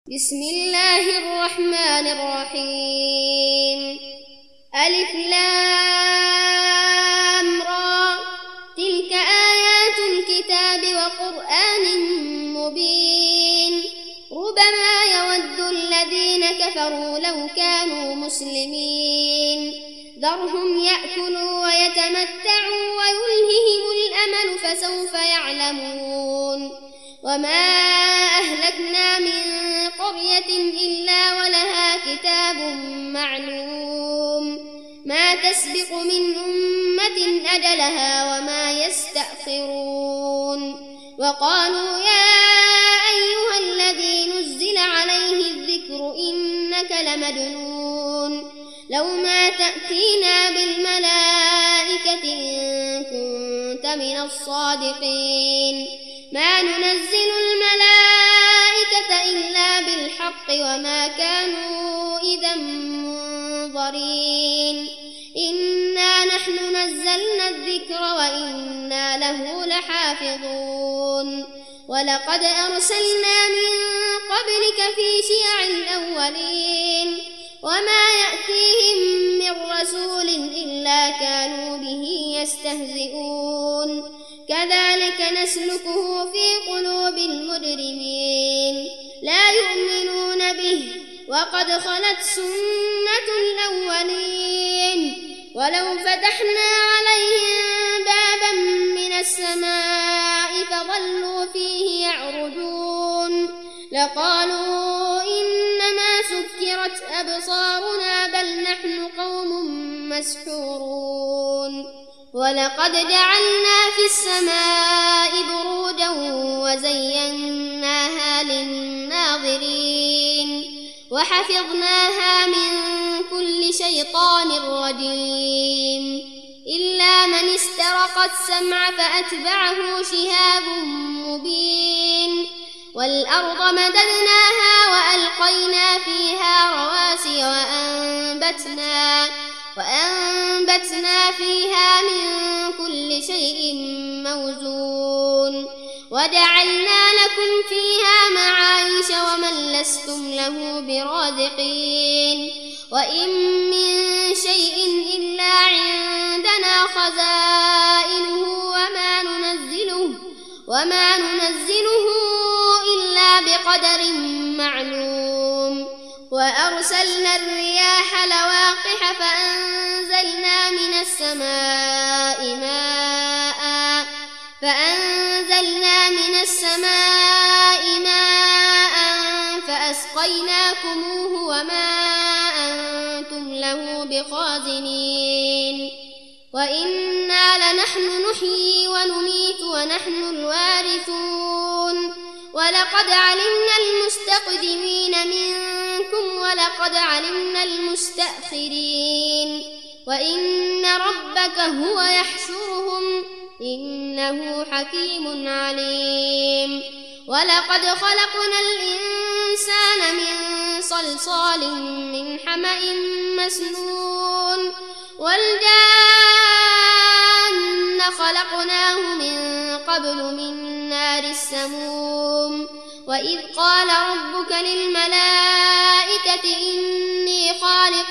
بسم الله الرحمن الرحيم. ألف لام را، تلك آيات الكتاب وقرآن مبين. ربما يود الذين كفروا لو كانوا مسلمين. ذرهم يأكلوا ويتمتعوا ويلههم الأمل فسوف يعلمون. وما أهلكنا من قرية إلا ولها كتاب معلوم، ما تسبق من أمة أجلها وما يستأخرون. وقالوا يا أيها الذي نزل عليه الذكر إنك لمجنون، لو ما تأتينا بالملائكة إن كنت من الصادقين. ما ننزل الملائكة إلا بالحق وما كانوا إذا منظرين. إنا نحن نزلنا الذكر وإنا له لحافظون. ولقد أرسلنا من قبلك في شيع الأولين، وما يأتيهم من رسول إلا كانوا به يستهزئون. كذلك نسلكه في قلوب المجرمين، لا يؤمنون به وقد خلت سنة الأولين. ولو فتحنا عليهم بابا من السماء فظلوا فيه يعرجون لقالوا إنما سكرت أبصارنا بل نحن قوم مسحورون. ولقد جعلنا في السماء بروجا وزيناها للناظرين وحفظناها من كل شيطان رجيم إلا من استرق السمع فأتبعه شهاب مبين. والأرض مددناها وألقينا فيها رواسي وأنبتنا فيها من كل شيء موزون. وجعلنا لكم فيها معايش ومن لستم له برازقين. وإن من شيء إلا عندنا خزائنه وما ننزله إلا بقدر معلوم. وأرسلنا الرياح لواقح فأنزلنا من السماء ماء فأسقيناكموه وما أنتم له بخازنين. وإنا لنحن نحيي ونميت ونحن الوارثون. ولقد علمنا المستقدمين منكم ولقد علمنا المستأخرين. وإن ربك هو يحشرهم إنه حكيم عليم. ولقد خلقنا الإنسان من صلصال من حمأ مسنون. والجان خلقناه من قبل من نار السموم. وإذ قال ربك للملائكة إني خالق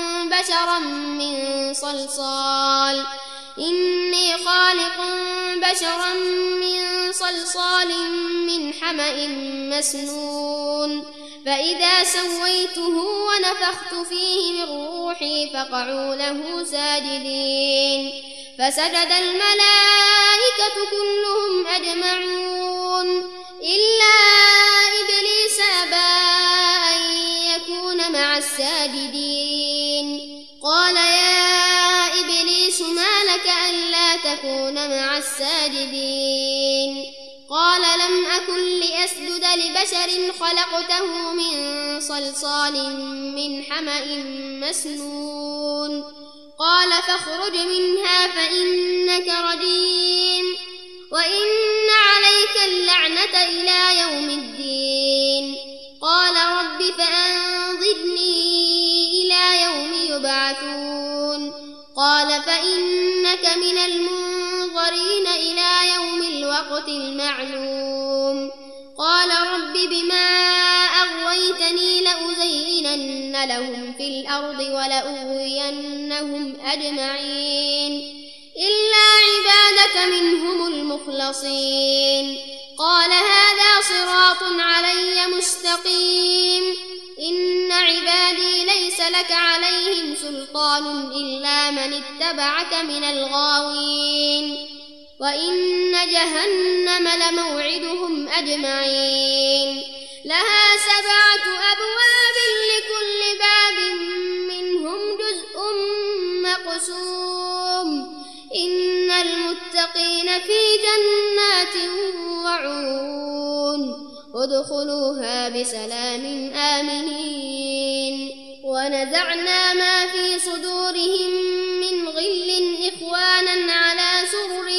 بشرا من صلصال من حمأ مسنون. فإذا سويته ونفخت فيه من روحي فقعوا له ساجدين. فسجد الملائكة كلهم أجمعون إلا إبليس أبى أن يكون مع الساجدين. قال يا إبليس ما لك ألا تكون مع الساجدين؟ قال لم أكن لأسجد لبشر خلقته من صلصال من حمأ مسنون. قال فاخرج منها فإنك رجيم وإن عليك اللعنة إلى يوم الدين. قال رب فأنظرني إلى يوم يبعثون. قال فإنك من المنظرين إلى يوم الوقت المعلوم. قال رب بما أغويتني لهم في الأرض ولأغوينهم أجمعين إلا عبادك منهم المخلصين قال هذا صراط علي مستقيم إن عبادي ليس لك عليهم سلطان إلا من اتبعك من الغاوين وإن جهنم لموعدهم أجمعين لها 7 أبواب لكل باب منهم جزء مقسوم إن المتقين في جنات وعيون ادخلوها بسلام آمنين ونزعنا ما في صدورهم من غل إخوانا على سرر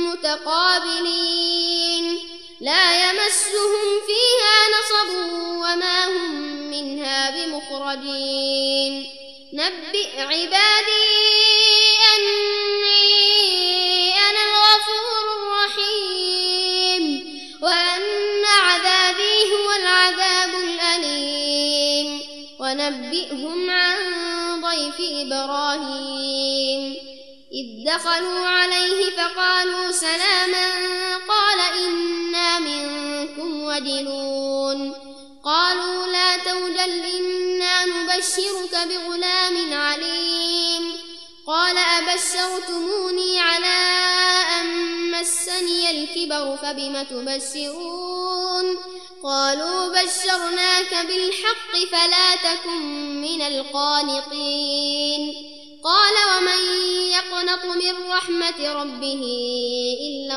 متقابلين لا يمسهم فيها نصب وما هم منها بمخرجين نبئ عبادي أني أنا الغفور الرحيم وأن عذابي هو العذاب الأليم ونبئهم عن ضيف إبراهيم إذ دخلوا عليه فقالوا سلاما قال إنا منكم وجلون قالوا لا توجل إنا نبشرك بغلام عليم قال أبشرتموني على أن مسني الكبر فبم تبشرون قالوا بشرناك بالحق فلا تكن من القانطين قال ومن يقنط من رحمة ربه إلا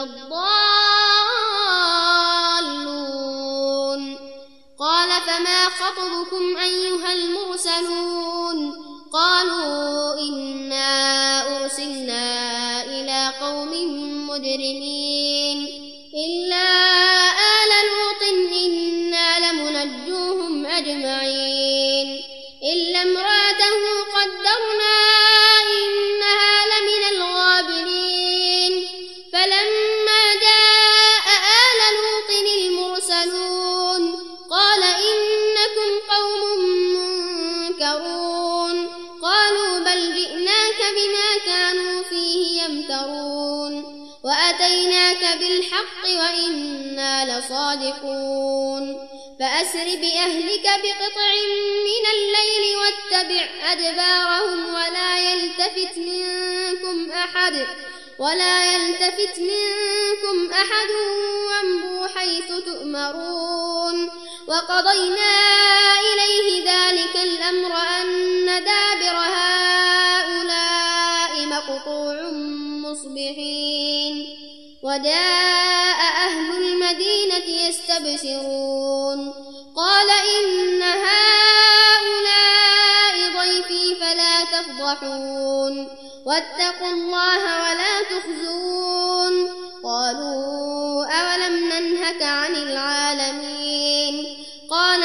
الضالون قال فما خطبكم أيها المرسلون قالوا إنا أرسلنا إلى قوم مجرمين إلا آل لوط إنا لمنجوهم أجمعين إلا امرأته قدرنا إنها لمن الغابرين فلما جاء آل لوط المرسلون قال إنكم قوم منكرون قالوا بل جئناك بما كانوا فيه يمترون وأتيناك بالحق وإنا لصادقون فأسر بأهلك بقطع من الليل واتبع أدبارهم ولا يلتفت منكم أحد وامضوا حيث تؤمرون وقضينا إليه ذلك الأمر أن دابر هؤلاء مقطوع مصبحين وجاء أهل المدينة يستبشرون قال إن هؤلاء ضيفي فلا تفضحون واتقوا الله ولا تخزون قالوا أولم ننهك عن العالمين قال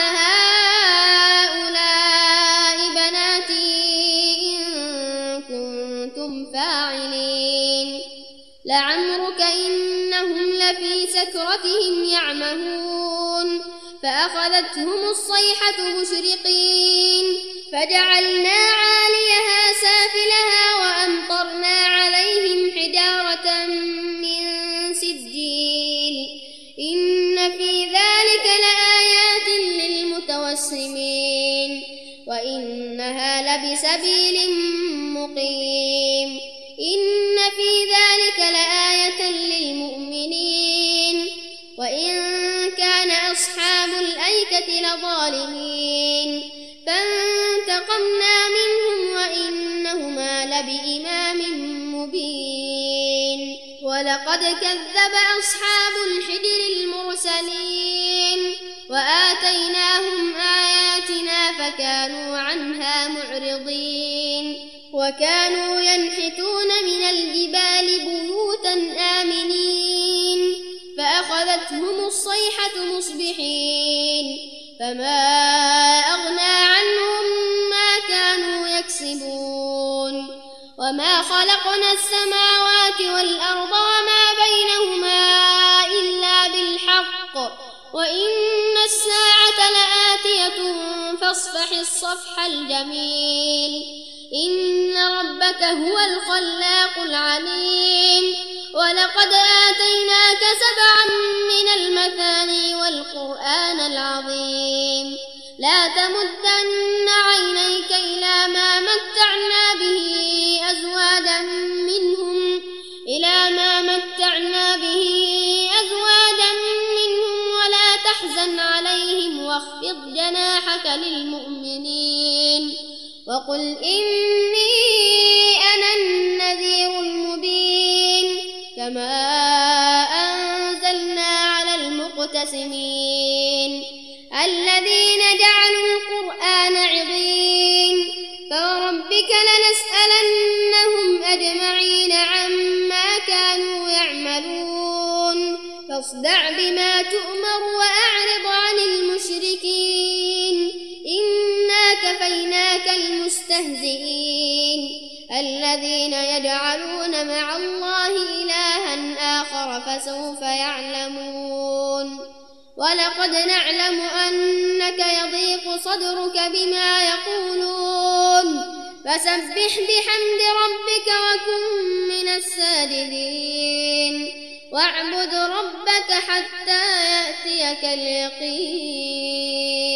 هؤلاء بناتي إن كنتم فاعلين لعمرك إنهم لفي سكرتهم يعمهون فأخذتهم الصيحة مشرقين فجعلنا عاليها سافلها وأمطرنا عليهم حجارة من سجيل إن في ذلك لآيات للمتوسمين وإنها لبسبيل مقيم إن في ذلك لآية للمؤمنين وإن كان أصحاب الأيكة لظالمين فانتقمنا منهم وإنهما لبإمام مبين ولقد كذب أصحاب الحجر المرسلين وآتيناهم آياتنا فكانوا عنها معرضين وكانوا ينحتون من الجبال بيوتا آمنين فأخذتهم الصيحة مصبحين فما أغنى عنهم ما كانوا يكسبون وما خلقنا السماوات والأرض وما بينهما إلا بالحق وإن الساعة لآتية فاصفح الصفح الجميل إن ربك هو الخلاق العليم ولقد آتيناك 7 من المثاني والقرآن العظيم لا تمدن عينيك إلى ما متعنا به أزواجا منهم ولا تحزن عليهم واخفض جناحك للمؤمنين وقل إني أنا النذير المبين كما أنزلنا على المقتسمين الذين جعلوا القرآن عضين فوربك لنسألنهم أجمعين عما كانوا يعملون فاصدع بما تؤمر وأعرض عن المشركين إنا كفيناك المستهزئين الذين يجعلون مع الله إلها آخر فسوف يعلمون ولقد نعلم أنك يضيق صدرك بما يقولون فسبح بحمد ربك وكن من الساجدين واعبد ربك حتى يأتيك اليقين.